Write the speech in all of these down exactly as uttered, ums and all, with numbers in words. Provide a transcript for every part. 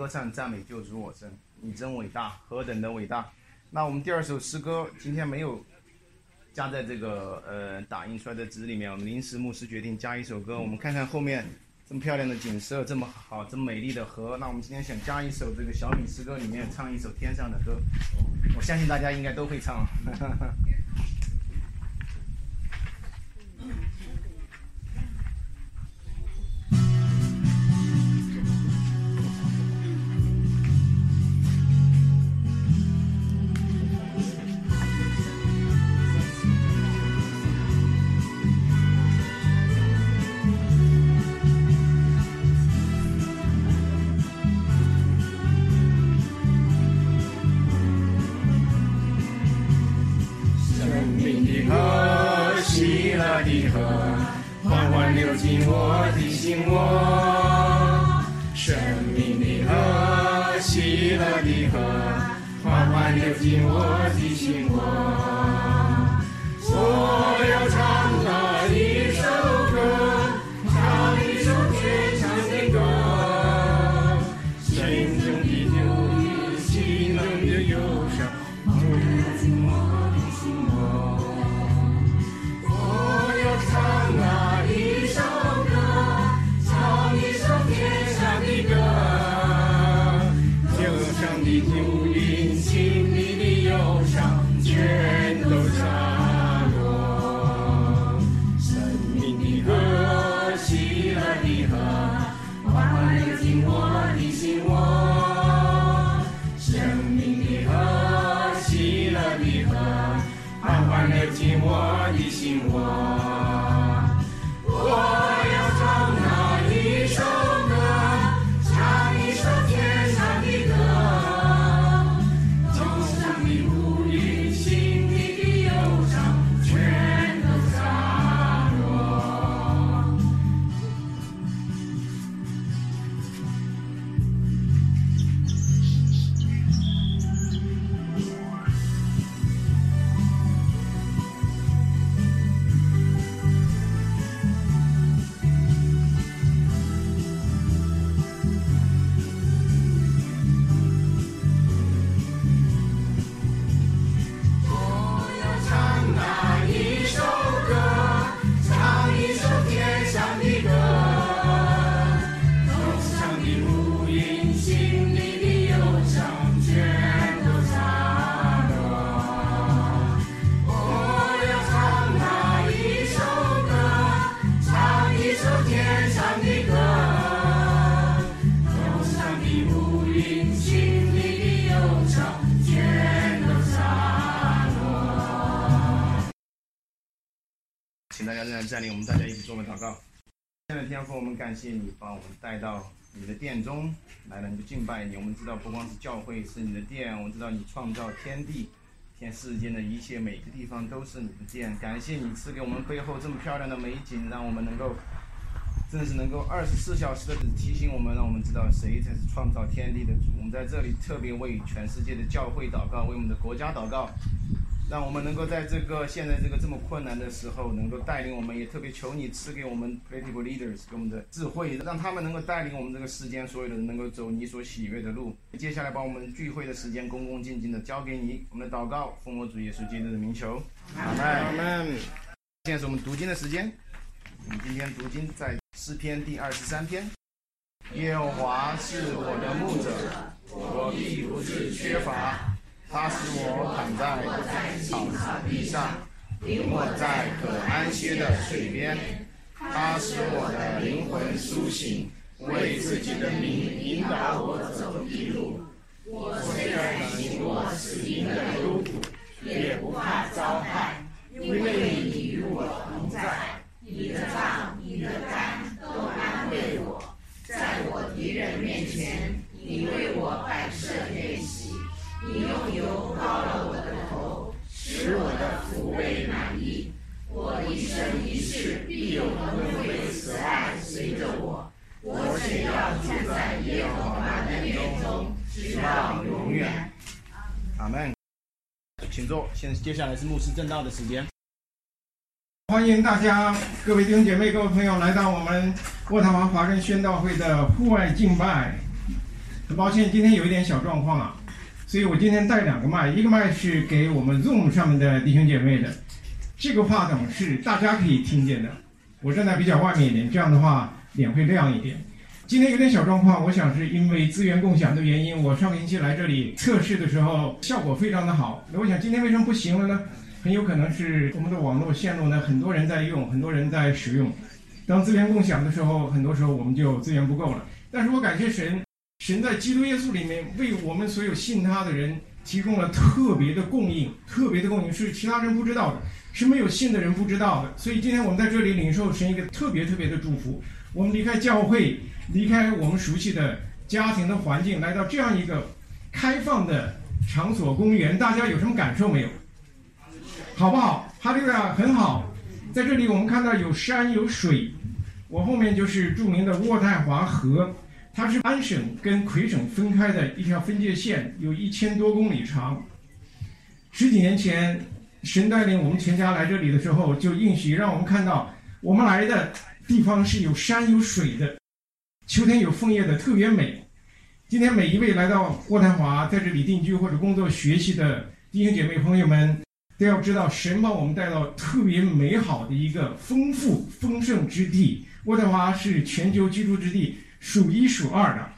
歌唱赞美救主我神，你真伟大，何等的伟大。那我们第二首诗歌今天没有加在这个呃打印出来的纸里面，我们临时牧师决定加一首歌。我们看看后面这么漂亮的景色，这么好这么美丽的河，那我们今天想加一首这个小米诗歌里面唱一首天上的歌，我相信大家应该都会唱。请大家仍然站立，我们大家一起做个祷告。现在天父，我们感谢你把我们带到你的殿中来了，你就敬拜你。我们知道不光是教会是你的殿，我们知道你创造天地，天世间的一切每个地方都是你的殿。感谢你赐给我们背后这么漂亮的美景，让我们能够真的是能够二十四小时的提醒我们，让我们知道谁才是创造天地的主。我们在这里特别为全世界的教会祷告，为我们的国家祷告，让我们能够在这个现在这个这么困难的时候能够带领我们，也特别求你赐给我们 political leaders 给我们的智慧，让他们能够带领我们这个世间所有的人能够走你所喜悦的路。接下来把我们聚会的时间恭恭敬敬的交给你，我们的祷告奉我主耶稣基督的名求，阿们阿们。现在是我们读经的时间，我们今天读经在诗篇第二十三篇。耶和华是我的牧者，我必不致缺乏。他使我躺在草地上，领我在可安歇的水边。他使我的灵魂苏醒，为自己的名引导我走义路。我虽然行过死荫的幽谷，也不怕遭害，因为你与我同在。你的杖、你的竿都安慰我。在我敌人面前，你为我摆设筵席。你用油膏了我的头，使我的腹胃满意。我一生一世必有恩惠慈爱随着我，我只要住在耶和华的殿中，直到永远。阿们。请坐。现接下来是牧师正道的时间。 欢迎大家，各位弟兄姐妹、各位朋友来到我们渥太华华人宣道会的户外敬拜。 很抱歉今天有一点小状况啊，所以我今天带两个麦，一个麦是给我们 Zoom 上面的弟兄姐妹的，这个话筒是大家可以听见的，我站在比较外面一点，这样的话脸会亮一点。今天有点小状况，我想是因为资源共享的原因，我上个星期来这里测试的时候效果非常的好，那我想今天为什么不行了呢？很有可能是我们的网络线路呢，很多人在用，很多人在使用，当资源共享的时候，很多时候我们就资源不够了。但是我感谢神，神在基督耶稣里面为我们所有信他的人提供了特别的供应，特别的供应是其他人不知道的，是没有信的人不知道的。所以今天我们在这里领受神一个特别特别的祝福，我们离开教会，离开我们熟悉的家庭的环境，来到这样一个开放的场所公园，大家有什么感受没有？好不好？哈利路亚，很好。在这里我们看到有山有水，我后面就是著名的渥太华河，它是安省跟魁省分开的一条分界线，有一千多公里长。十几年前神带领我们全家来这里的时候，就应许让我们看到我们来的地方是有山有水的，秋天有枫叶的，特别美。今天每一位来到渥太华在这里定居或者工作学习的弟兄姐妹朋友们，都要知道神把我们带到特别美好的一个丰富丰盛之地。渥太华是全球居住之地数一数二的。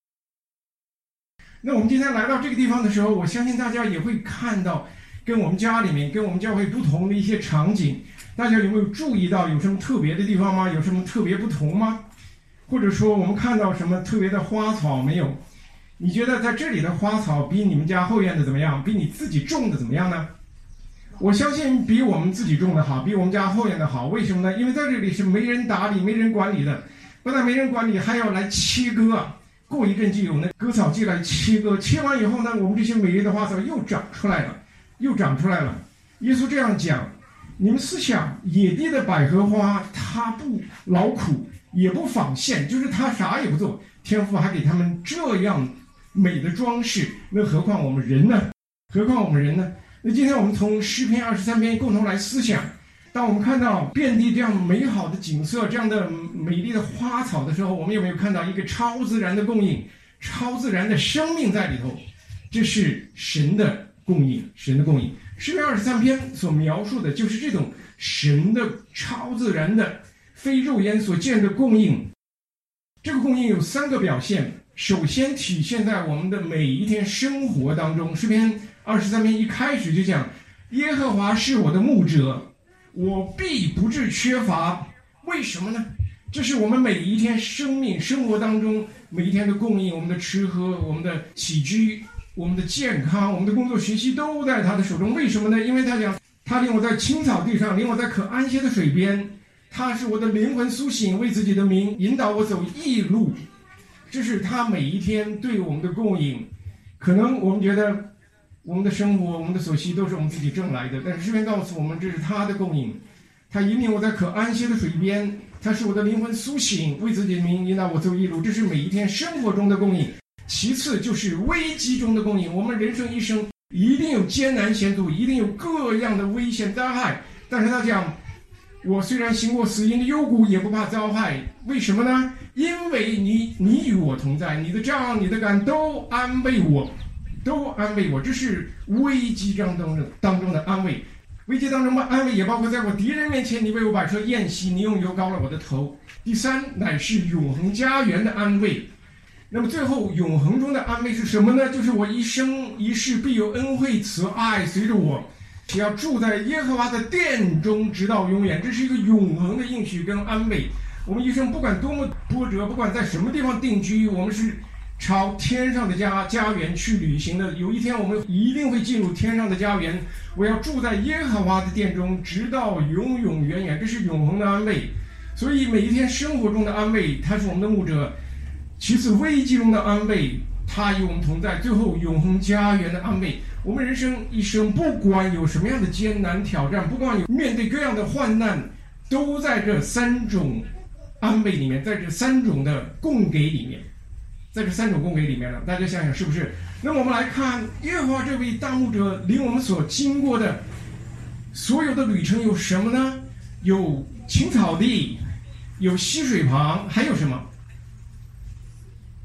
那我们今天来到这个地方的时候，我相信大家也会看到跟我们家里面跟我们教会不同的一些场景。大家有没有注意到有什么特别的地方吗？有什么特别不同吗？或者说我们看到什么特别的花草没有？你觉得在这里的花草比你们家后院的怎么样？比你自己种的怎么样呢？我相信比我们自己种的好，比我们家后院的好。为什么呢？因为在这里是没人打理没人管理的，不但没人管理，还要来切割，过一阵就有那割草机来切割，切完以后呢，我们这些美丽的花草又长出来了，又长出来了。耶稣这样讲，你们思想野地的百合花，它不劳苦也不纺线，就是它啥也不做，天父还给他们这样美的装饰，那何况我们人呢？何况我们人呢？那今天我们从诗篇二十三篇共同来思想，当我们看到遍地这样美好的景色，这样的美丽的花草的时候，我们有没有看到一个超自然的供应，超自然的生命在里头？这是神的供应，神的供应。诗篇二十三篇所描述的就是这种神的超自然的非肉眼所见的供应。这个供应有三个表现，首先体现在我们的每一天生活当中。诗篇二十三篇一开始就讲，耶和华是我的牧者，我必不致缺乏。为什么呢？这是我们每一天生命生活当中每一天的供应，我们的吃喝，我们的起居，我们的健康，我们的工作学习都在他的手中。为什么呢？因为他讲，他领我在青草地上，领我在可安歇的水边，他是我的灵魂苏醒，为自己的名引导我走义路。这是他每一天对我们的供应。可能我们觉得我们的生活，我们的所需都是我们自己挣来的，但是诗篇告诉我们，这是他的供应。他引领我在可安歇的水边，他是我的灵魂苏醒，为自己的名引导我走义路。这是每一天生活中的供应。其次就是危机中的供应。我们人生一生一定有艰难险阻，一定有各样的危险灾害，但是他讲，我虽然行过死荫的幽谷，也不怕遭害。为什么呢？因为你你与我同在，你的杖你的竿都安慰我，都安慰我。这是危机当中当中的安慰。危机当中的安慰也包括在我敌人面前，你为我摆设宴席，你用油膏了我的头。第三乃是永恒家园的安慰。那么最后永恒中的安慰是什么呢？就是我一生一世必有恩惠慈爱随着我，只要住在耶和华的殿中直到永远。这是一个永恒的应许跟安慰。我们一生不管多么波折，不管在什么地方定居，我们是朝天上的家家园去旅行的。有一天我们一定会进入天上的家园，我要住在耶和华的殿中直到永永远远。这是永恒的安慰。所以每一天生活中的安慰，他是我们的牧者。其次危机中的安慰，他与我们同在。最后永恒家园的安慰。我们人生一生不管有什么样的艰难挑战，不管有面对各样的患难，都在这三种安慰里面，在这三种的供给里面，在这三种供给里面了。大家想想是不是？那么我们来看耶和华这位大牧者领我们所经过的所有的旅程有什么呢？有青草地，有溪水旁，还有什么？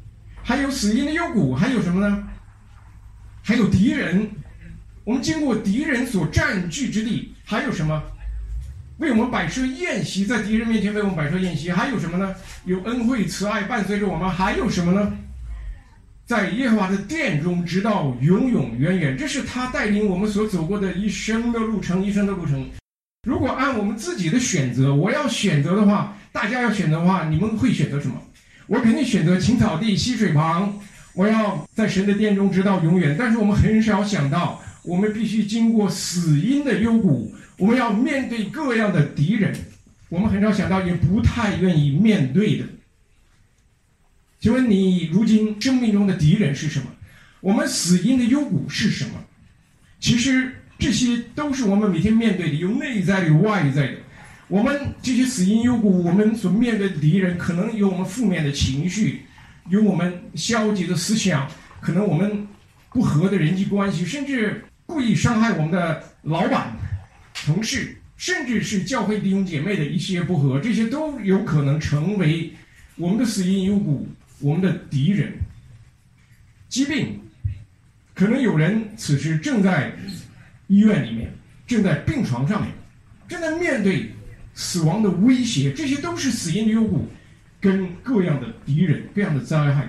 还有死荫的幽谷，还有什么呢？还有敌人。我们经过敌人所占据之地，还有什么？为我们摆设宴席，在敌人面前为我们摆设宴席，还有什么呢？有恩惠慈爱伴随着我们，还有什么呢？在耶和华的殿中，直到永永远远。这是他带领我们所走过的一生的路程，一生的路程。如果按我们自己的选择，我要选择的话，大家要选择的话，你们会选择什么？我肯定选择青草地、溪水旁，我要在神的殿中直到永远。但是我们很少想到，我们必须经过死荫的幽谷，我们要面对各样的敌人，我们很少想到，也不太愿意面对的。请问你如今生命中的敌人是什么？我们死荫的幽谷是什么？其实这些都是我们每天面对的，有内在的，有外在的。我们这些死荫幽谷，我们所面对的敌人，可能有我们负面的情绪，有我们消极的思想，可能我们不和的人际关系，甚至故意伤害我们的老板、同事，甚至是教会弟兄姐妹的一些不和，这些都有可能成为我们的死荫幽谷，我们的敌人。疾病，可能有人此时正在医院里面，正在病床上面，正在面对死亡的威胁，这些都是死荫的幽谷，跟各样的敌人、各样的灾害。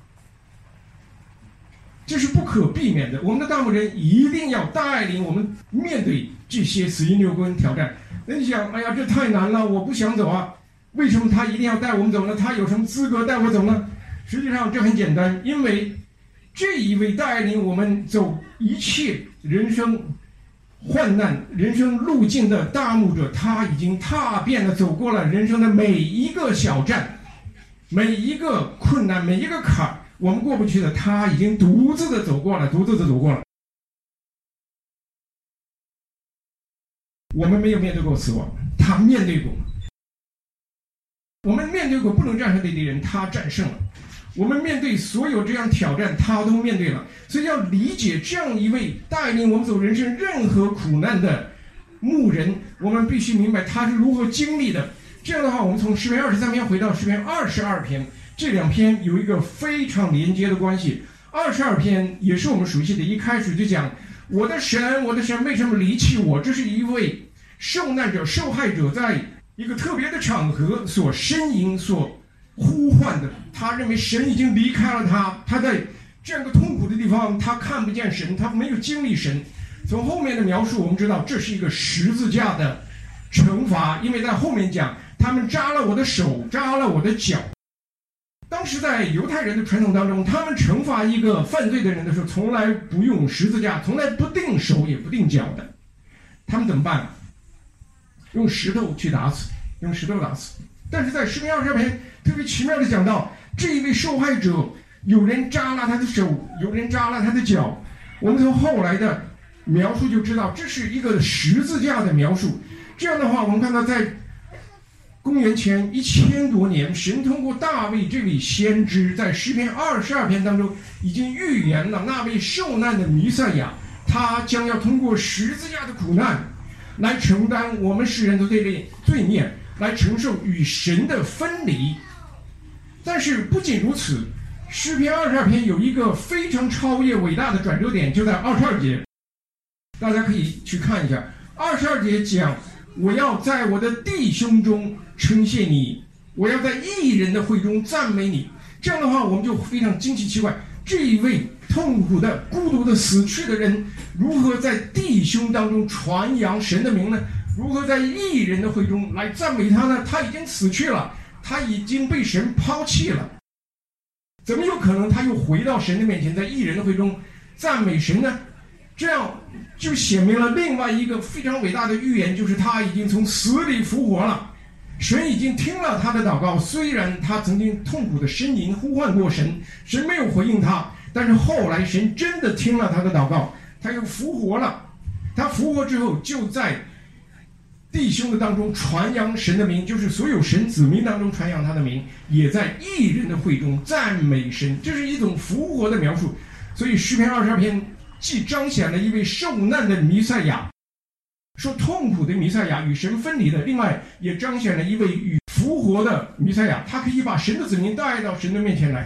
这是不可避免的，我们的大牧人一定要带领我们面对这些死荫幽谷跟挑战。那你想，哎呀，这太难了，我不想走啊！为什么他一定要带我们走呢？他有什么资格带我走呢？实际上这很简单，因为这一位带领我们走一切人生患难、人生路径的大牧者，他已经踏遍了、走过了人生的每一个小站，每一个困难、每一个坎儿。我们过不去的，他已经独自的走过了，独自的走过了。我们没有面对过死亡，他面对过。我们面对过不能战胜的敌人，他战胜了。我们面对所有这样挑战，他都面对了。所以要理解这样一位带领我们走人生任何苦难的牧人，我们必须明白他是如何经历的。这样的话，我们从诗篇二十三篇回到诗篇二十二篇。这两篇有一个非常连接的关系。二十二篇也是我们熟悉的，一开始就讲我的神，我的神为什么离弃我？这是一位受难者、受害者在一个特别的场合所呻吟、所呼唤的。他认为神已经离开了他，他在这样一个痛苦的地方，他看不见神，他没有经历神。从后面的描述，我们知道这是一个十字架的惩罚，因为在后面讲他们扎了我的手，扎了我的脚。当时在犹太人的传统当中，他们惩罚一个犯罪的人的时候，从来不用十字架，从来不定手也不定脚的。他们怎么办？用石头去打死，用石头打死。但是在诗篇二十二篇特别奇妙的讲到，这一位受害者，有人扎了他的手，有人扎了他的脚。我们从后来的描述就知道，这是一个十字架的描述。这样的话，我们看到在公元前一千多年，神通过大卫这位先知，在诗篇二十二篇当中已经预言了那位受难的弥赛亚，他将要通过十字架的苦难，来承担我们世人的罪罪孽，来承受与神的分离。但是不仅如此，诗篇二十二篇有一个非常超越伟大的转折点，就在二十二节，大家可以去看一下。二十二节讲，我要在我的弟兄中称谢你，我要在义人的会中赞美你。这样的话，我们就非常惊奇奇怪，这一位痛苦的、孤独的死去的人，如何在弟兄当中传扬神的名呢？如何在义人的会中来赞美他呢？他已经死去了，他已经被神抛弃了，怎么有可能他又回到神的面前，在义人的会中赞美神呢？这样就显明了另外一个非常伟大的预言，就是他已经从死里复活了。神已经听了他的祷告，虽然他曾经痛苦的呻吟呼唤过神，神没有回应他，但是后来神真的听了他的祷告，他又复活了。他复活之后，就在弟兄的当中传扬神的名，就是所有神子民当中传扬他的名，也在义人的会中赞美神。这是一种复活的描述。所以诗篇二十二篇既彰显了一位受难的弥赛亚，说痛苦的弥赛亚与神分离的，另外也彰显了一位与复活的弥赛亚，他可以把神的子民带到神的面前来。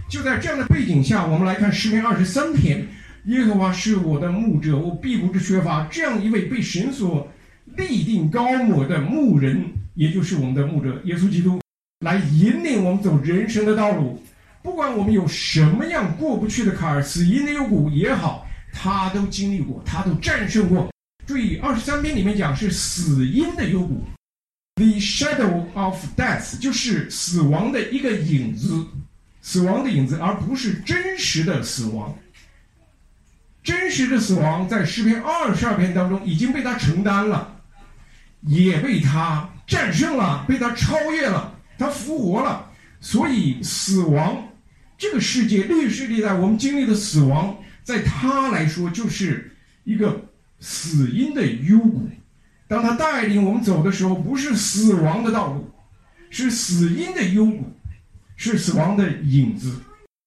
就在这样的背景下，我们来看诗篇二十三篇，耶和华是我的牧者，我必不致缺乏。这样一位被神所立定高抹的牧人，也就是我们的牧者耶稣基督，来引领我们走人生的道路。不管我们有什么样过不去的坎儿，死荫的幽谷也好，他都经历过，他都战胜过。注意，二十三篇里面讲是死荫的幽谷 ，the shadow of death， 就是死亡的一个影子，死亡的影子，而不是真实的死亡。真实的死亡在诗篇二十二篇当中已经被他承担了，也被他战胜了，被他超越了，他复活了。所以死亡这个世界历史历代我们经历的死亡，在他来说就是一个死荫的幽谷。当他带领我们走的时候，不是死亡的道路，是死荫的幽谷，是死亡的影子。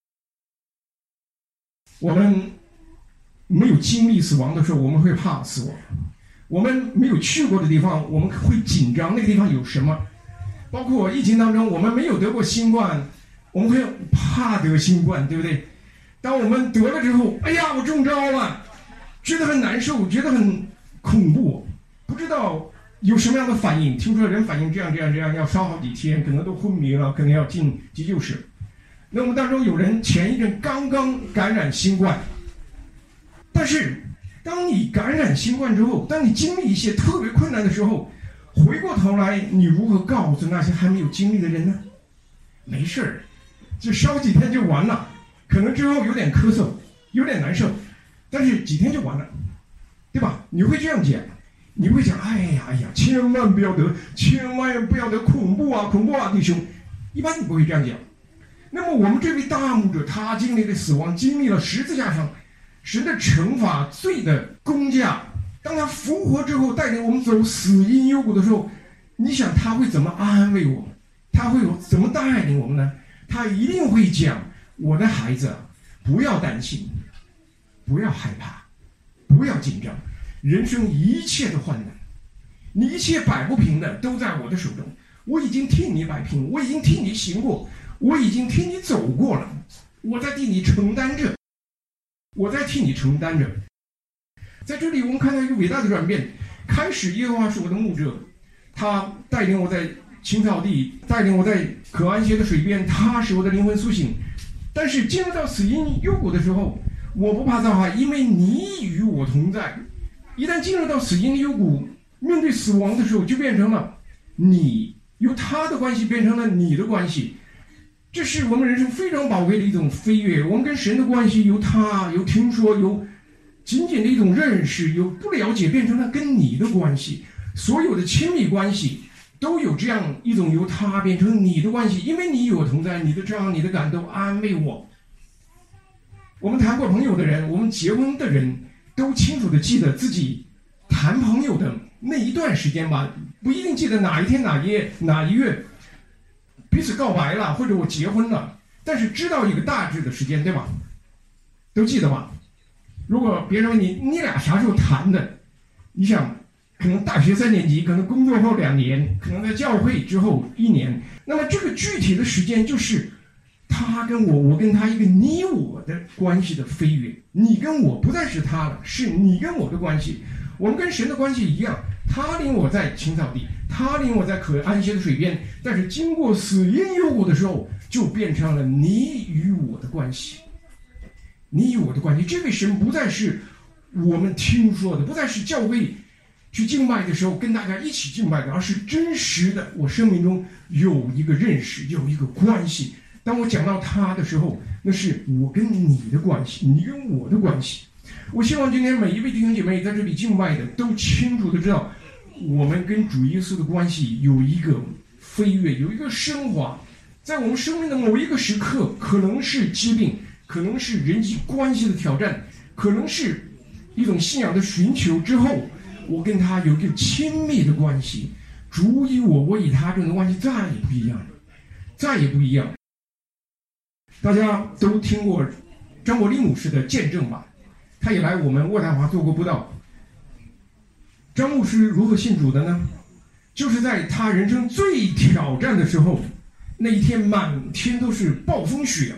我们没有经历死亡的时候，我们会怕死亡；我们没有去过的地方，我们会紧张，那个地方有什么。包括疫情当中，我们没有得过新冠，我们会怕得新冠，对不对？当我们得了之后，哎呀，我中招了，觉得很难受，觉得很恐怖，不知道有什么样的反应。听说人反应这样这样这样，要烧好几天，可能都昏迷了，可能要进急救室。那我们当中有人前一阵刚刚感染新冠，但是当你感染新冠之后，当你经历一些特别困难的时候，回过头来，你如何告诉那些还没有经历的人呢？没事儿，就烧几天就完了，可能之后有点咳嗽，有点难受，但是几天就完了，对吧？你会这样讲，你会讲，哎呀哎呀，千万不要得，千万不要得，恐怖啊恐怖啊，弟兄，一般你不会这样讲。那么我们这位大牧者，他经历了死亡，经历了十字架上神的惩罚、罪的工价。当他复活之后，带领我们走死荫幽谷的时候，你想他会怎么安慰我们？他会怎么带领我们呢？他一定会讲，我的孩子，不要担心，不要害怕，不要紧张，人生一切的患难，你一切摆不平的都在我的手中，我已经替你摆平，我已经替你行过，我已经替你走过了，我在替你承担着，我在替你承担着。在这里我们看到一个伟大的转变，开始耶和华是我的牧者，他带领我在青草地，带领我在可安歇的水边，他使我的灵魂苏醒。但是进入到死荫幽谷的时候，我不怕遭害，因为你与我同在。一旦进入到死荫幽谷，面对死亡的时候，就变成了你由他的关系变成了你的关系。这是我们人生非常宝贵的一种飞跃。我们跟神的关系由他由听说由仅仅的一种认识，由不了解变成了跟你的关系。所有的亲密关系都有这样一种由他变成你的关系，因为你与我同在，你的杖你的感都安慰我。我们谈过朋友的人，我们结婚的人都清楚的记得自己谈朋友的那一段时间吧，不一定记得哪一天哪一夜哪一月彼此告白了，或者我结婚了，但是知道一个大致的时间，对吧？都记得吧？如果别人问你你俩啥时候谈的，你想可能大学三年级，可能工作后两年，可能在教会之后一年，那么这个具体的时间就是他跟我，我跟他一个你我的关系的飞跃。你跟我不再是他了，是你跟我的关系。我们跟神的关系一样，他领我在青草地，他领我在可安歇的水边，但是经过死荫幽谷的时候，就变成了你与我的关系。你与我的关系，这位神不再是我们听说的，不再是教会去敬拜的时候跟大家一起敬拜的，而是真实的我生命中有一个认识，有一个关系。当我讲到他的时候，那是我跟你的关系，你跟我的关系。我希望今天每一位弟兄姐妹在这里敬拜的都清楚的知道，我们跟主耶稣的关系有一个飞跃，有一个升华。在我们生命的某一个时刻，可能是疾病，可能是人际关系的挑战，可能是一种信仰的寻求之后，我跟他有一个亲密的关系，主与我，我与他这种关系再也不一样了，再也不一样。大家都听过张国立牧师的见证吧？他也来我们渥太华做过布道。张牧师如何信主的呢？就是在他人生最挑战的时候，那一天满天都是暴风雪，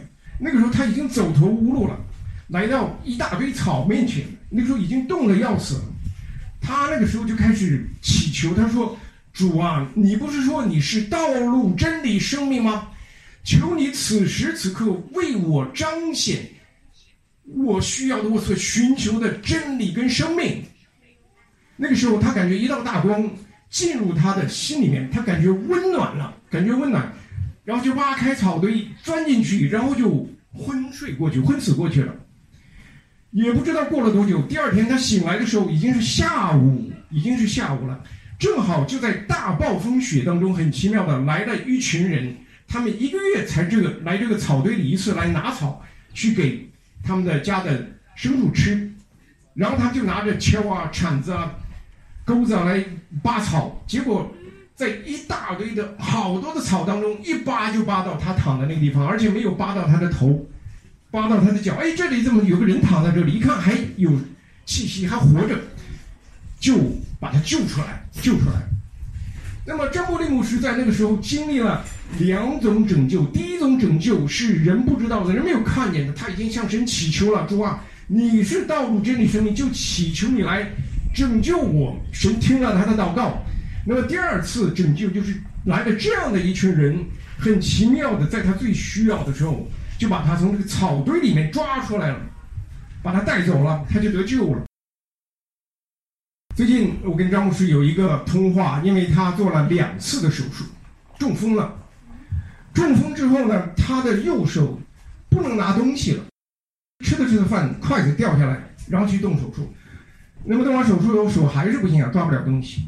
那个时候他已经走投无路了，来到一大堆草面前，那个时候已经冻得要死了。他那个时候就开始祈求，他说：“主啊，你不是说你是道路、真理、生命吗？求你此时此刻为我彰显我需要的、我所寻求的真理跟生命。”那个时候，他感觉一道大光进入他的心里面，他感觉温暖了，感觉温暖，然后就挖开草堆钻进去，然后就昏睡过去，昏死过去了。也不知道过了多久，第二天他醒来的时候已经是下午，已经是下午了，正好就在大暴风雪当中，很奇妙的来了一群人，他们一个月才这个来这个草堆里一次来拿草，去给他们的家的牲畜吃，然后他就拿着锹啊、铲子啊、钩子啊来扒草，结果在一大堆的好多的草当中，一扒就扒到他躺的那个地方，而且没有扒到他的头，扒到他的脚。哎，这里怎么有个人躺在这里？一看还有气息，还活着，就把他救出来，救出来。那么张伯苓牧师在那个时候经历了两种拯救，第一种拯救是人不知道的，人没有看见的，他已经向神祈求了，主啊，你是道路、真理、生命，就祈求你来拯救我。神听了他的祷告。那么第二次拯救就是来了这样的一群人，很奇妙的，在他最需要的时候，就把他从这个草堆里面抓出来了，把他带走了，他就得救了。最近我跟张牧师有一个通话，因为他做了两次的手术，中风了。中风之后呢，他的右手不能拿东西了，吃着吃着饭，筷子掉下来，然后去动手术。那么动完手术以后，手还是不行啊，抓不了东西。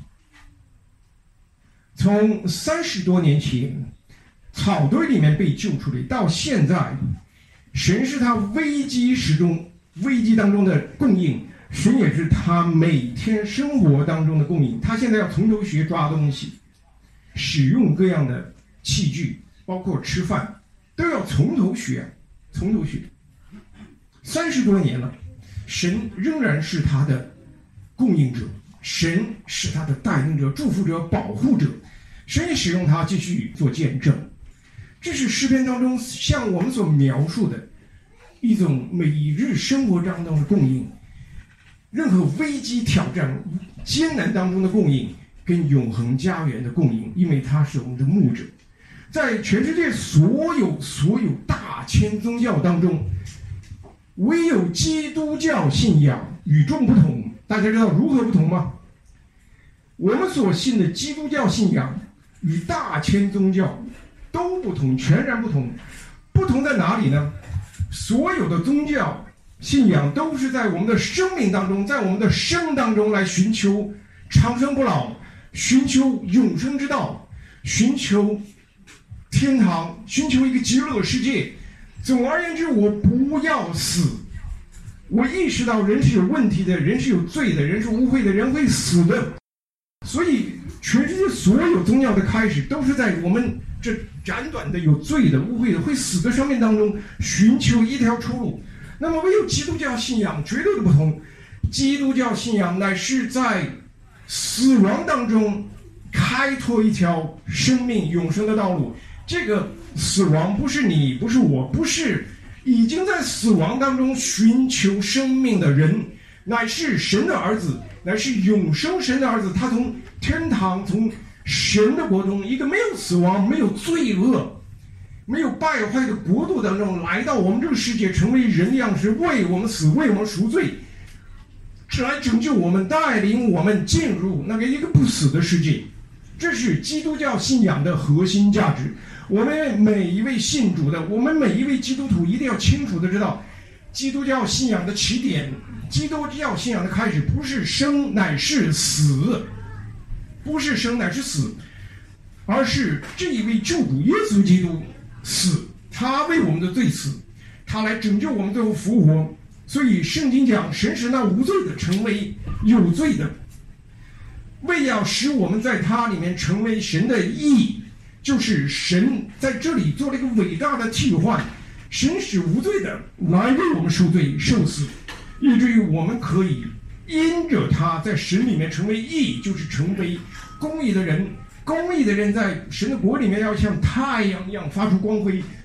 从三十多年前草堆里面被救出来，到现在，神是他危机时中危机当中的供应，神也是他每天生活当中的供应。他现在要从头学抓东西，使用各样的器具，包括吃饭，都要从头学，从头学。三十多年了，神仍然是他的供应者，神是他的带领者、祝福者、保护者。神也使用他继续做见证。这是诗篇当中向我们所描述的一种每日生活当中的供应，任何危机挑战、艰难当中的供应，跟永恒家园的供应，因为他是我们的牧者。在全世界所有所有大千宗教当中，唯有基督教信仰与众不同。大家知道如何不同吗？我们所信的基督教信仰与大千宗教都不同，全然不同。不同在哪里呢？所有的宗教信仰都是在我们的生命当中，在我们的生当中来寻求长生不老，寻求永生之道，寻求天堂，寻求一个极乐世界。总而言之，我不要死。我意识到人是有问题的，人是有罪的，人是污秽的，人会死的。所以全世界所有宗教的开始都是在我们这短短的有罪的、污秽的、会死的生命当中寻求一条出路。那么唯有基督教信仰绝对的不同，基督教信仰乃是在死亡当中开拓一条生命永生的道路。这个死亡不是你，不是我，不是已经在死亡当中寻求生命的人，乃是神的儿子，乃是永生神的儿子。他从天堂，从神的国中，一个没有死亡、没有罪恶、没有败坏的国度当中，来到我们这个世界，成为人的样式，为我们死，为我们赎罪，是来拯救我们，带领我们进入那个一个不死的世界。这是基督教信仰的核心价值。我们每一位信主的，我们每一位基督徒一定要清楚的知道，基督教信仰的起点，基督教信仰的开始不是生乃是死，不是生乃是死，而是这一位救主耶稣基督死，他为我们的罪死，他来拯救我们，最后复活。所以圣经讲，神使那无罪的成为有罪的，为要使我们在他里面成为神的义。就是神在这里做了一个伟大的替换，神使无罪的来为我们受罪受死，以至于我们可以因着他在神里面成为义，就是成为公义的人。公义的人在神的国里面要像太阳一样发出光辉，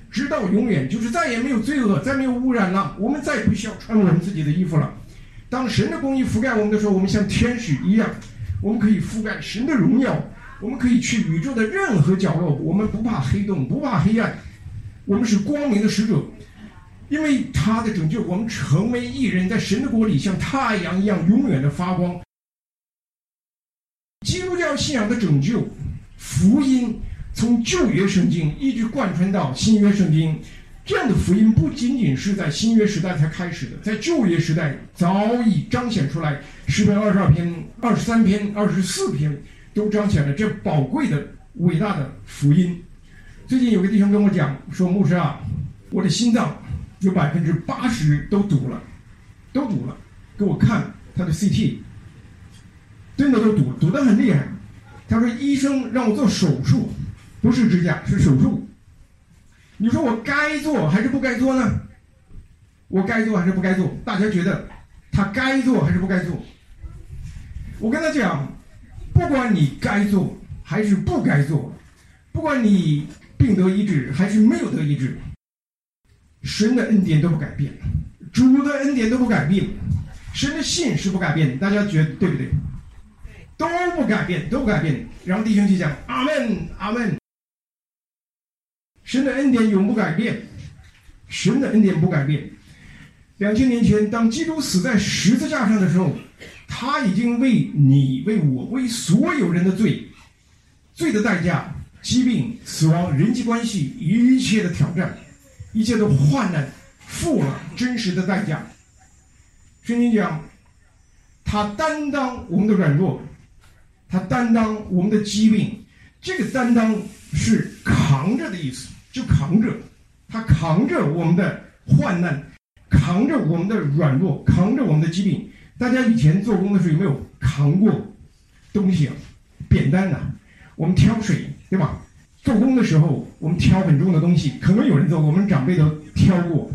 直到永远，就是再也没有罪恶，再没有污染了，我们再也不需要穿我们自己的衣服了。当神的公义覆盖我们的时候，我们像天使一样，我们可以覆盖神的荣耀，我们可以去宇宙的任何角落，我们不怕黑洞，不怕黑暗，我们是光明的使者。因为他的拯救，我们成为义人，在神的国里像太阳一样永远的发光。基督教信仰的拯救福音从旧约圣经一直贯穿到新约圣经，这样的福音不仅仅是在新约时代才开始的，在旧约时代早已彰显出来。诗篇二十二篇、二十三篇、二十四篇都彰显了这宝贵的伟大的福音。最近有个弟兄跟我讲说，牧师啊，我的心脏有百分之八十都堵了，都堵了，给我看他的 C T， 真的都堵，堵得很厉害。他说医生让我做手术，不是支架，是手术。你说我该做还是不该做呢？我该做还是不该做？大家觉得他该做还是不该做？我跟他讲，不管你该做还是不该做，不管你病得医治还是没有得医治，神的恩典都不改变，主的恩典都不改变，神的信是不改变，大家觉得对不对？都不改变，都不改变。然后弟兄就讲阿们阿们，神的恩典永不改变，神的恩典不改变。两千年前，当基督死在十字架上的时候，他已经为你、为我、为所有人的罪，罪的代价，疾病、死亡、人际关系，一切的挑战，一切的患难，付了真实的代价。圣经讲，他担当我们的软弱，他担当我们的疾病。这个担当是扛着的意思，就扛着，他扛着我们的患难，扛着我们的软弱，扛着我们的疾病。大家以前做工的时候有没有扛过东西啊？扁担啊，我们挑水，对吧？做工的时候我们挑很重的东西，可能有人做过，我们长辈都挑过。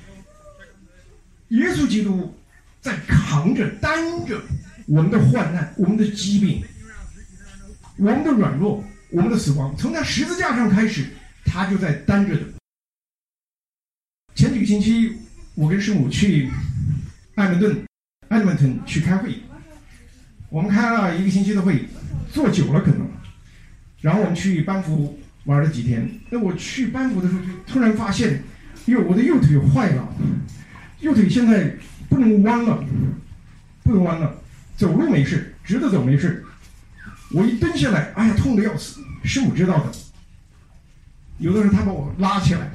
耶稣基督在扛着担着我们的患难，我们的疾病，我们的软弱，我们的死亡，从他十字架上开始，他就在担着的。前几个星期我跟师母去艾蒙顿艾蒙顿去开会，我们开了一个星期的会，坐久了可能，然后我们去班夫玩了几天。那我去班夫的时候就突然发现，哟，我的右腿坏了，右腿现在不能弯了，不能弯了，走路没事，直着走没事，我一蹲下来，哎呀，痛得要死。师母知道的，有的时候他把我拉起来。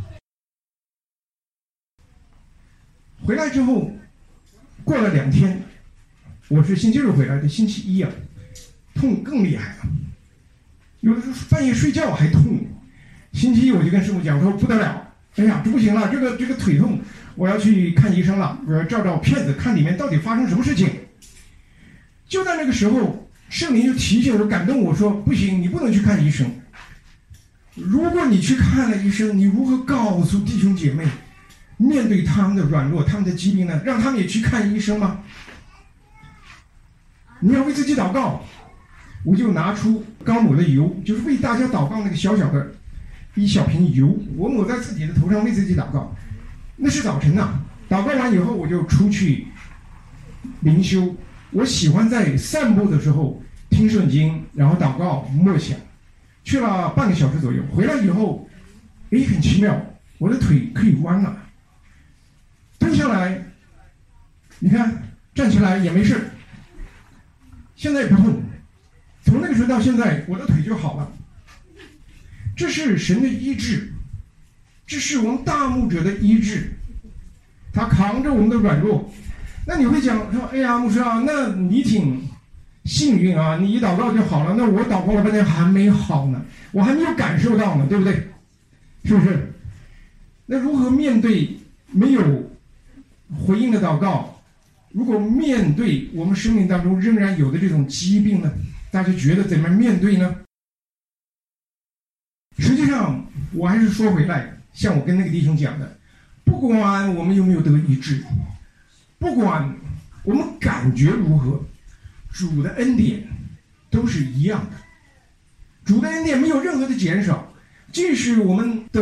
回来之后，过了两天，我是星期日回来的，星期一啊，痛更厉害了。有的时候半夜睡觉还痛。星期一我就跟师母讲说不得了，哎呀，这不行了，这个这个腿痛，我要去看医生了，我要照照片子，看里面到底发生什么事情。就在那个时候，圣灵就提醒我，感动我说，不行，你不能去看医生。如果你去看了医生，你如何告诉弟兄姐妹，面对他们的软弱，他们的疾病呢？让他们也去看医生吗？你要为自己祷告。我就拿出刚抹的油，就是为大家祷告那个小小的一小瓶油，我抹在自己的头上为自己祷告。那是早晨呐、啊，祷告完以后我就出去灵修。我喜欢在散步的时候听圣经，然后祷告默想。去了半个小时左右，回来以后，哎，很奇妙，我的腿可以弯了。蹲下来，你看站起来也没事，现在也不痛。从那个时候到现在，我的腿就好了。这是神的医治，这是我们大牧者的医治，他扛着我们的软弱。那你会讲说，哎呀，牧师啊，那你挺幸运啊，你一祷告就好了。那我祷告了半天还没好呢，我还没有感受到呢，对不对？是不是？那如何面对没有回应的祷告？如果面对我们生命当中仍然有的这种疾病呢？大家觉得怎么面对呢？实际上，我还是说回来，像我跟那个弟兄讲的，不管我们有没有得医治，不管我们感觉如何，主的恩典都是一样的。主的恩典没有任何的减少，即使我们的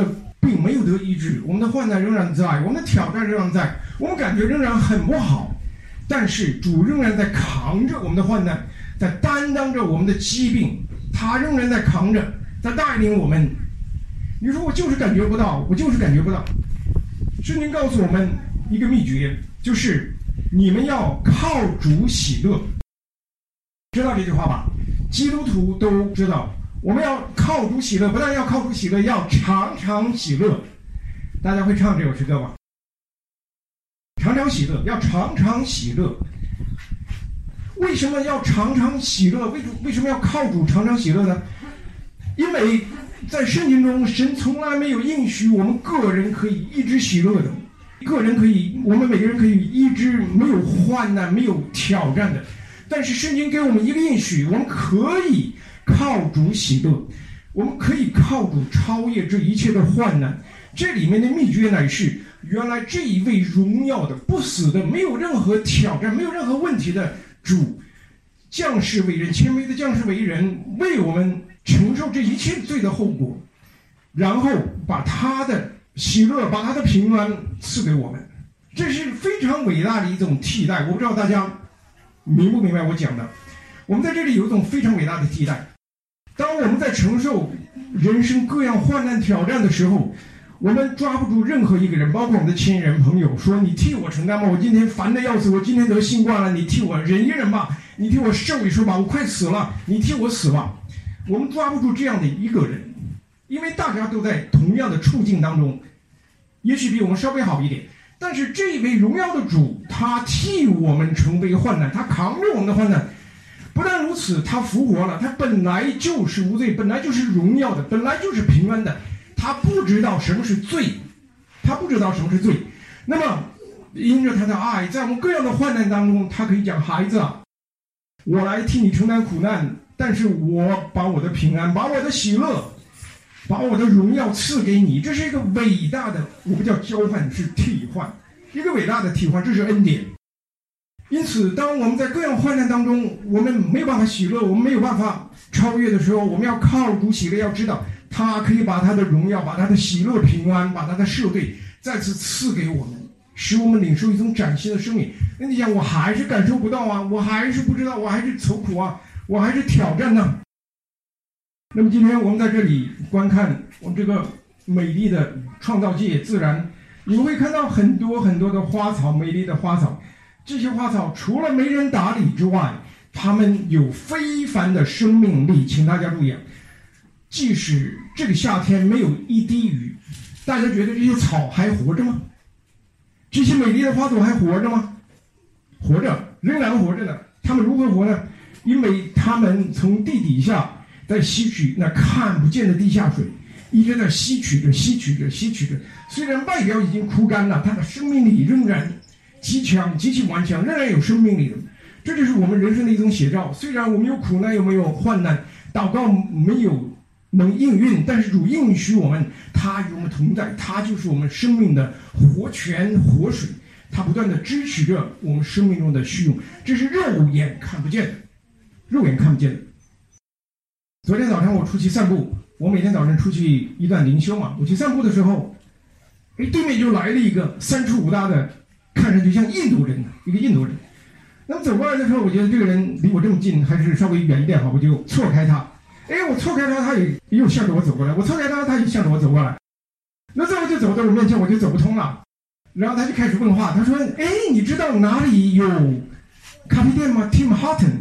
并没有得医治，我们的患难仍然在，我们的挑战仍然在，我们感觉仍然很不好，但是主仍然在扛着我们的患难，在担当着我们的疾病，他仍然在扛着，在带领我们。你说我就是感觉不到，我就是感觉不到。圣经告诉我们一个秘诀，就是你们要靠主喜乐。知道这句话吧？基督徒都知道，我们要靠主喜乐，不但要靠主喜乐，要常常喜乐。大家会唱这首诗歌吗？常常喜乐，要常常喜乐。为什么要常常喜乐？为为什么要靠主常常喜乐呢？因为在圣经中，神从来没有应许我们个人可以一直喜乐的，个人可以，我们每个人可以一直没有患难、没有挑战的。但是圣经给我们一个应许，我们可以靠主喜乐，我们可以靠主超越这一切的患难。这里面的秘诀乃是，原来这一位荣耀的、不死的、没有任何挑战、没有任何问题的主，降世为人，谦卑的降世为人，为我们承受这一切罪的后果，然后把他的喜乐、把他的平安赐给我们。这是非常伟大的一种替代。我不知道大家明不明白我讲的？我们在这里有一种非常伟大的替代。当我们在承受人生各样患难挑战的时候，我们抓不住任何一个人，包括我们的亲人朋友，说你替我承担吧，我今天烦得要死，我今天得新冠了，你替我忍一忍吧，你替我受一受吧，我快死了，你替我死吧。我们抓不住这样的一个人，因为大家都在同样的处境当中，也许比我们稍微好一点，但是这位荣耀的主，他替我们成为患难，他扛着我们的患难。不但如此，他复活了，他本来就是无罪，本来就是荣耀的，本来就是平安的，他不知道什么是罪，他不知道什么是罪。那么因着他的爱，在我们各样的患难当中，他可以讲，孩子啊，我来替你承担苦难，但是我把我的平安，把我的喜乐，把我的荣耀赐给你。这是一个伟大的，我不叫交换，是替换，一个伟大的替换，这是恩典。因此当我们在各样患难当中，我们没有办法喜乐，我们没有办法超越的时候，我们要靠主喜乐，要知道他可以把他的荣耀，把他的喜乐平安，把他的赦罪再次赐给我们，使我们领受一种崭新的生命。那你想，我还是感受不到啊，我还是不知道，我还是愁苦啊，我还是挑战呢。那么今天我们在这里观看我们这个美丽的创造界自然，你们会看到很多很多的花草，美丽的花草。这些花草除了没人打理之外，它们有非凡的生命力。请大家注意啊，即使这个夏天没有一滴雨，大家觉得这些草还活着吗？这些美丽的花朵还活着吗？活着，仍然活着呢。它们如何活呢？因为它们从地底下在吸取那看不见的地下水，一直在吸取着吸取着吸取着。虽然外表已经枯干了，它的生命力仍然极强，极其顽强，仍然有生命力的。这就是我们人生的一种写照。虽然我们有苦难，有没有患难，祷告没有能应运，但是主应许我们，他与我们同在，他就是我们生命的活泉活水，他不断的支持着我们生命中的需用，这是肉眼看不见的，肉眼看不见的。昨天早上我出去散步，我每天早上出去一段灵修嘛，我去散步的时候，哎，对面就来了一个三尺五大的，看上去像印度人，一个印度人。那么走过来的时候，我觉得这个人离我这么近，还是稍微远一点好，我就错开他。哎，我错开他，他也又向着我走过来；我错开他，他也向着我走过来。那最后就走到我面前，我就走不通了。然后他就开始问话，他说：“哎，你知道哪里有咖啡店吗 ？Tim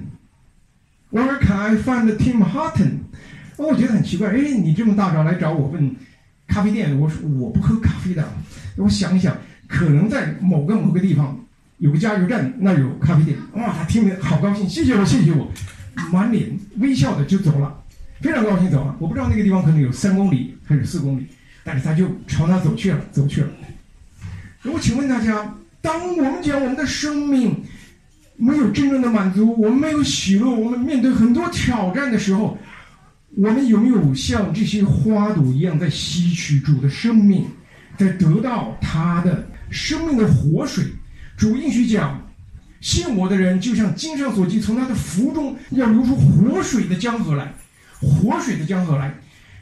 Horton。Where can I find Tim Horton？” 我觉得很奇怪，哎，你这么大早来找我问咖啡店，我说我不喝咖啡的。我想一想，可能在某个某个地方有个加油站，那有咖啡店。哇，他听得好高兴，谢谢我，谢谢我，满脸微笑的就走了，非常高兴走了。我不知道那个地方可能有三公里还是四公里，但是他就朝那走去了，走去了。我请问大家，当我们讲我们的生命没有真正的满足，我们没有喜乐，我们面对很多挑战的时候，我们有没有像这些花朵一样在吸取主的生命，在得到他的生命的活水？主应许讲，信我的人就像经上所记，从他的腹中要流出活水的江河来，活水的江河来。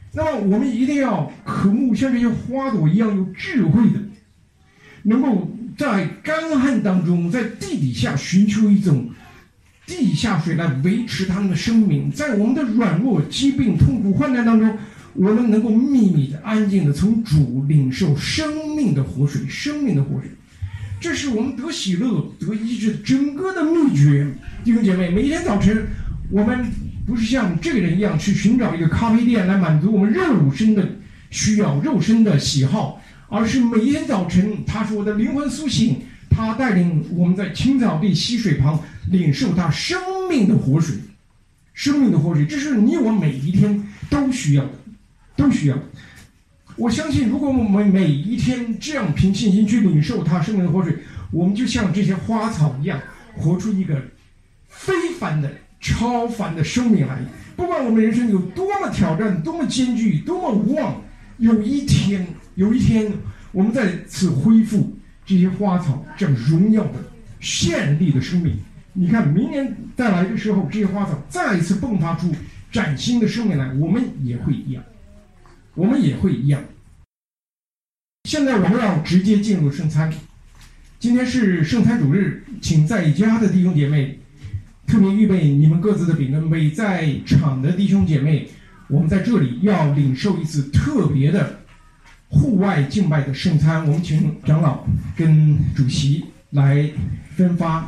那么我们一定要渴慕像这些花朵一样有智慧的，能够在干旱当中，在地底下寻求一种地下水来维持他们的生命。在我们的软弱、疾病、痛苦、患难当中，我们能够秘密的、安静的从主领受生命的活水，生命的活水。这是我们得喜乐、得医治整个的秘诀。弟兄姐妹，每一天早晨，我们不是像这个人一样去寻找一个咖啡店来满足我们肉身的需要、肉身的喜好，而是每一天早晨，他是我的灵魂苏醒，他带领我们在青草地溪水旁领受他生命的活水，生命的活水，这是你我每一天都需要的，都需要的。我相信，如果我们每一天这样凭信心去领受他生命的活水，我们就像这些花草一样，活出一个非凡的、超凡的生命来。不管我们人生有多么挑战、多么艰巨、多么无望，有一天，有一天，我们再次恢复这些花草这样荣耀的、绚丽的生命。你看，明年再来的时候，这些花草再一次迸发出崭新的生命来，我们也会一样。我们也会一样。现在我们要直接进入圣餐。今天是圣餐主日，请在家的弟兄姐妹特别预备你们各自的饼跟杯。在场的弟兄姐妹，我们在这里要领受一次特别的户外敬拜的圣餐。我们请长老跟主席来分发。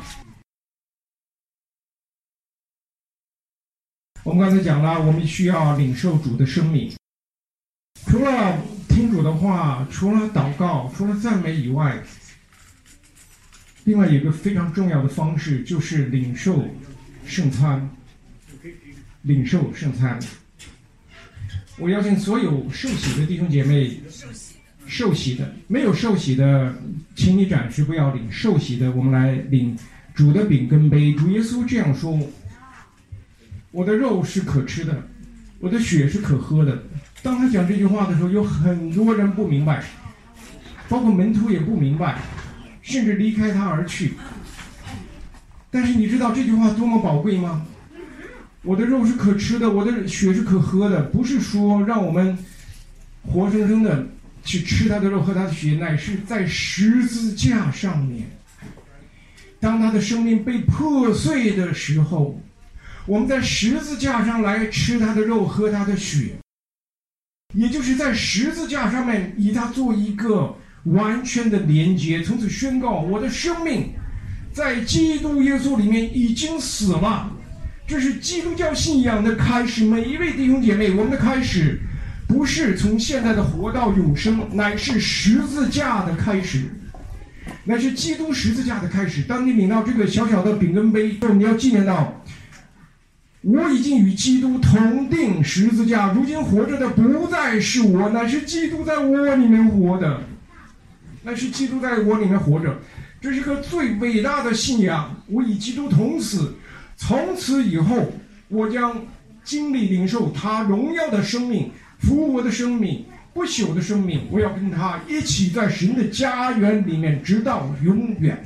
我们刚才讲了，我们需要领受主的生命。除了听主的话，除了祷告，除了赞美以外，另外有一个非常重要的方式，就是领受圣餐。领受圣餐。我邀请所有受洗的弟兄姐妹，受洗的，没有受洗的，请你暂时不要领；受洗的，我们来领主的饼跟杯。主耶稣这样说：“我的肉是可吃的，我的血是可喝的。”当他讲这句话的时候，有很多人不明白，包括门徒也不明白，甚至离开他而去。但是你知道这句话多么宝贵吗？我的肉是可吃的，我的血是可喝的，不是说让我们活生生的去吃他的肉喝他的血，乃是在十字架上面，当他的生命被破碎的时候，我们在十字架上来吃他的肉喝他的血，也就是在十字架上面以它做一个完全的连接，从此宣告我的生命在基督耶稣里面已经死了。这是基督教信仰的开始。每一位弟兄姐妹，我们的开始不是从现在的活到永生，乃是十字架的开始，乃是基督十字架的开始。当你领到这个小小的饼跟杯，你要纪念到我已经与基督同定十字架，如今活着的不再是我，乃是基督在我里面活的，乃是基督在我里面活着。这是一个最伟大的信仰。我与基督同死，从此以后我将经历领受他荣耀的生命，复活的生命，不朽的生命。我要跟他一起在神的家园里面直到永远。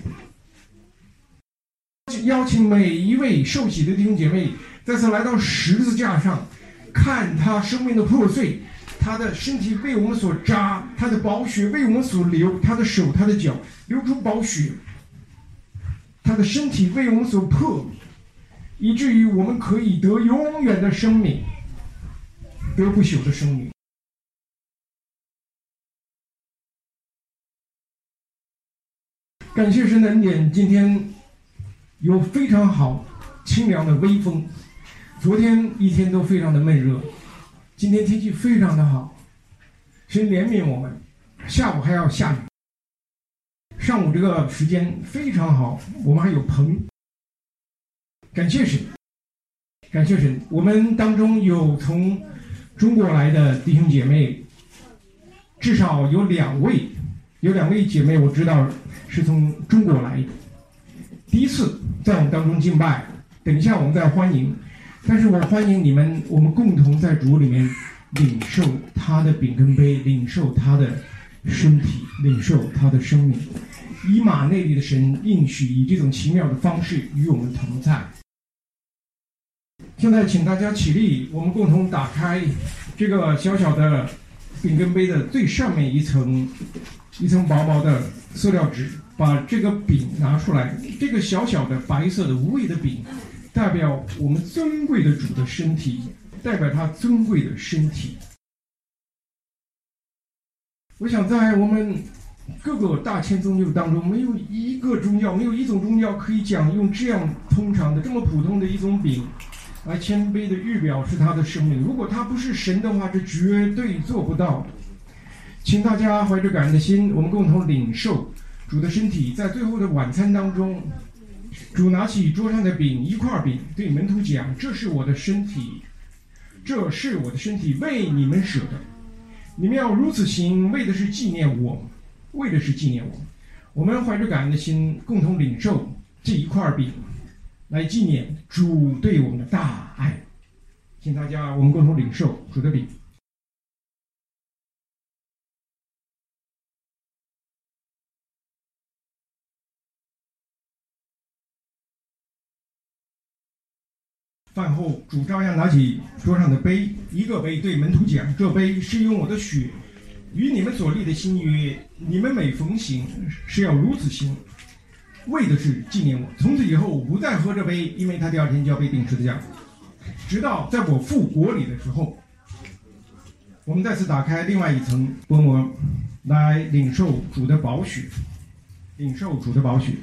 邀请每一位受洗的弟兄姐妹再次来到十字架上，看他生命的破碎，他的身体为我们所扎，他的宝血为我们所流，他的手他的脚流出宝血，他的身体为我们所破，以至于我们可以得永远的生命，得不朽的生命。感谢神的恩典，今天有非常好清凉的微风。昨天一天都非常的闷热，今天天气非常的好，神怜悯我们。下午还要下雨，上午这个时间非常好，我们还有棚。感谢神，感谢神。我们当中有从中国来的弟兄姐妹，至少有两位，有两位姐妹我知道是从中国来的，第一次在我们当中敬拜。等一下我们再欢迎，但是我欢迎你们，我们共同在主里面领受他的饼跟杯，领受他的身体，领受他的生命。以马内利的神应许以这种奇妙的方式与我们同在。 现在请大家起立，我们共同打开这个小小的饼跟杯的最上面一层一层薄薄的塑料纸，把这个饼拿出来。这个小小的白色的无味的饼，代表我们尊贵的主的身体，代表他尊贵的身体。我想在我们各个大千宗教当中，没有一个宗教，没有一种宗教可以讲用这样通常的、这么普通的一种饼来谦卑的预表是他的生命。如果他不是神的话，这绝对做不到的。请大家怀着感恩的心，我们共同领受主的身体。在最后的晚餐当中，主拿起桌上的饼，一块饼，对门徒讲：“这是我的身体，这是我的身体，为你们舍的。你们要如此行，为的是纪念我。”为的是纪念我，我们怀着感恩的心，共同领受这一块饼，来纪念主对我们的大爱。请大家，我们共同领受主的饼。饭后，主照样拿起桌上的杯，一个杯对门徒讲：“这杯是用我的血与你们所立的新约，你们每逢行是要如此行，为的是纪念我。从此以后，不再喝这杯，因为他第二天就要被钉十字架，直到在我复国里的时候。”我们再次打开另外一层薄膜，来领受主的宝血，领受主的宝血。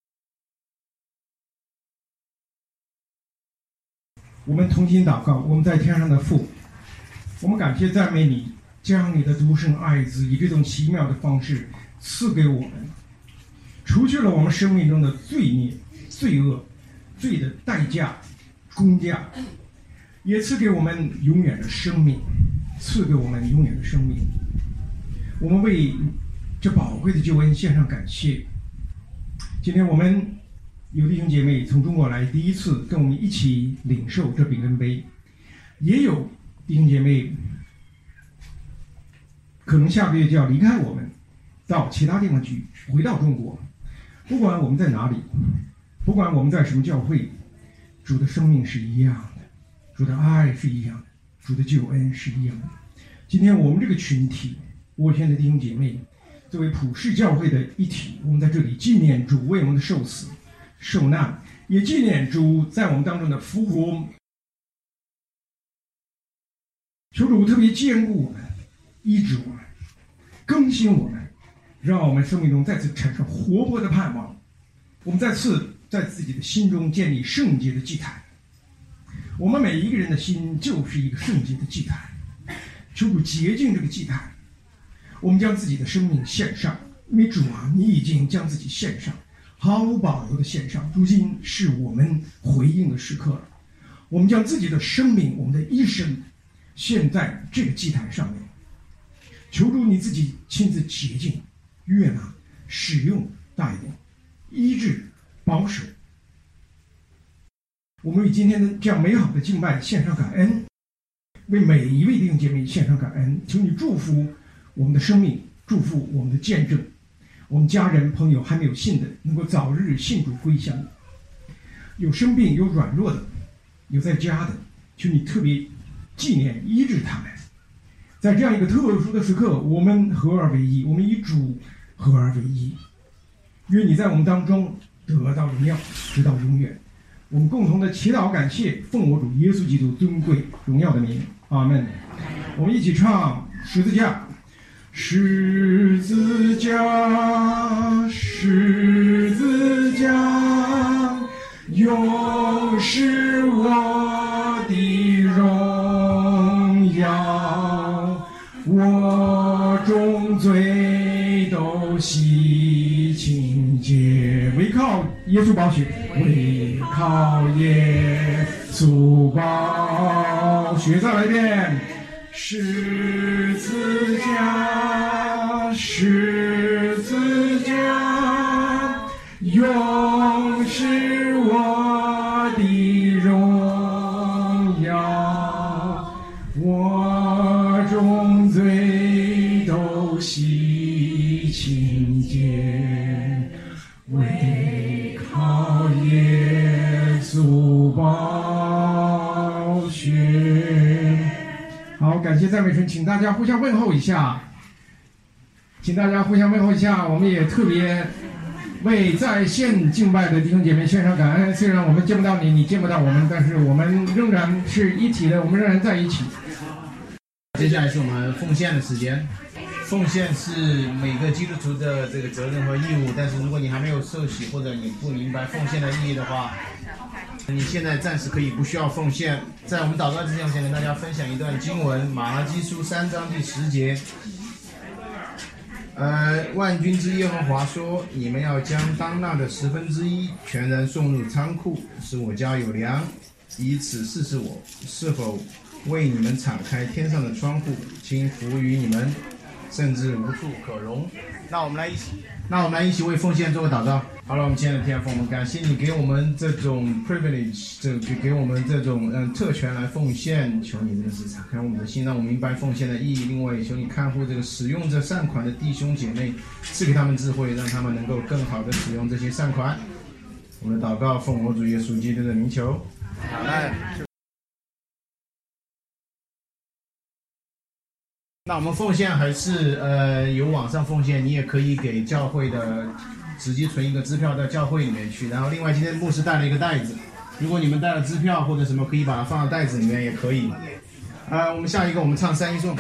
我们同心祷告，我们在天上的父，我们感谢赞美你，将你的独生爱子以这种奇妙的方式赐给我们，除去了我们生命中的罪孽、罪恶、罪的代价、工价，也赐给我们永远的生命，赐给我们永远的生命。我们为这宝贵的救恩献上感谢。今天我们有弟兄姐妹从中国来，第一次跟我们一起领受这饼跟杯，也有弟兄姐妹可能下个月就要离开我们，到其他地方去，回到中国。不管我们在哪里，不管我们在什么教会，主的生命是一样的，主的爱是一样的，主的救恩是一样的。今天我们这个群体，我现在弟兄姐妹作为普世教会的一体，我们在这里纪念主为我们的受死受难，也纪念主在我们当中的复活。求主特别坚固我们，医治我们，更新我们，让我们生命中再次产生活泼的盼望。我们再次在自己的心中建立圣洁的祭坛。我们每一个人的心就是一个圣洁的祭坛，求主洁净这个祭坛。我们将自己的生命献上，因为主啊，你已经将自己献上，毫无保留的献上。如今是我们回应的时刻了，我们将自己的生命，我们的一生献在这个祭坛上面。求主你自己亲自洁净、悦纳、使用、带领、医治、保守。我们为今天的这样美好的敬拜献上感恩，为每一位弟兄姐妹献上感恩。求你祝福我们的生命，祝福我们的见证，我们家人朋友还没有信的，能够早日信主归向你。有生病有软弱的，有在家的，求你特别纪念医治他们。在这样一个特殊的时刻，我们合而为一，我们以主合而为一。愿你在我们当中得到荣耀，直到永远。我们共同的祈祷感谢，奉我主耶稣基督尊贵荣耀的名，阿们。我们一起唱十字架，十字架，十字架，永是我的荣耀，我众罪都洗清洁，唯靠耶稣宝血，唯靠耶稣宝血。再来一遍，十字架，十字架，永是我的荣耀，我众罪都洗清洁，唯靠耶稣宝谢赞美神，请大家互相问候一下，请大家互相问候一下。我们也特别为在线敬拜的弟兄姐妹献上感恩。虽然我们见不到你，你见不到我们，但是我们仍然是一体的，我们仍然在一起。 接下来是我们奉献的时间。奉献是每个基督徒的这个责任和义务，但是如果你还没有受洗或者你不明白奉献的意义的话，你现在暂时可以不需要奉献。在我们祷告之前，我想跟大家分享一段经文，马拉基书三章第十节。呃，万军之耶和华说：“你们要将当纳的十分之一全然送入仓库，使我家有粮，以此试试我是否为你们敞开天上的窗户，倾福于你们，甚至无处可容。”那我们来一起，那我们来一起为奉献做个祷告。好了，我们亲爱的天父，我们感谢你给我们这种 privilege， 这给给我们这种嗯特权来奉献。求你真的是敞开我们的心，让我们明白奉献的意义。另外，求你看护这个使用这善款的弟兄姐妹，赐给他们智慧，让他们能够更好的使用这些善款。我们的祷告奉我主耶稣基督的名求。好嘞。那我们奉献还是呃有网上奉献，你也可以给教会的直接存一个支票到教会里面去。然后另外今天牧师带了一个袋子，如果你们带了支票或者什么，可以把它放到袋子里面也可以。呃，我们下一个我们唱三一颂。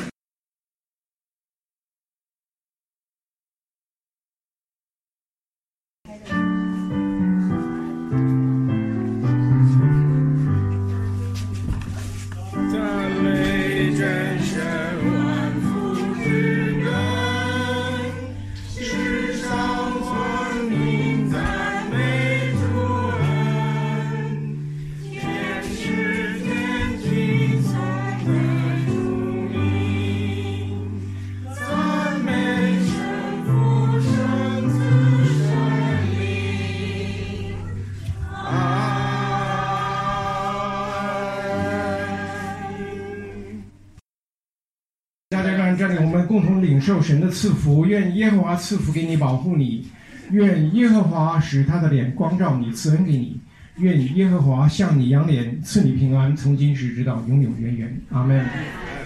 这里我们共同领受神的赐福，愿耶和华赐福给你，保护你；愿耶和华使他的脸光照你，赐恩给你；愿耶和华向你扬脸，赐你平安，从今时直到永永远远。阿们。